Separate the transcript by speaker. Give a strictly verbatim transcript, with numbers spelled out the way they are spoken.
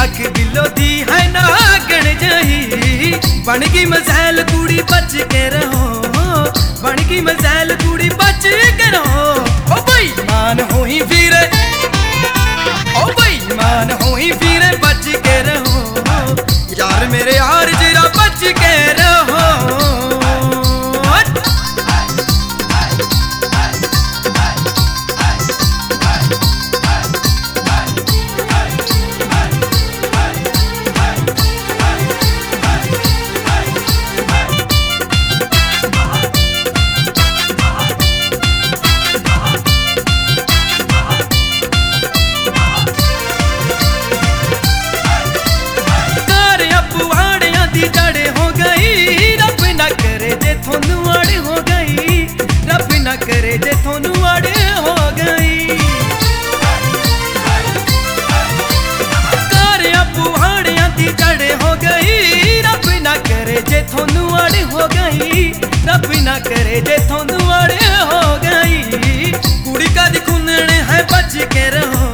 Speaker 1: अख दिलों दी है नागण जही। बन गई मज़ैल कुड़ी बच के रहो, बन गई मज़ैल कुड़ी बच के रहो। ओ भाई मान हो ही फिर, ओ भाई मान हो ही फिर बच के रहो यार मेरे यार जरा बच के रहो। जड़े हो गई रब ना करे जे थोनू अड़ हो गई, रब ना करे जे थोनू अड़ हो गई। कारियां पुहाड़ियां दी जड़े हो गई रब ना करे जे थोनू अड़ हो गई, रब ना करे जे थोनू अड़ हो गई। कुड़ी का दी कुंदने है बच के रहो,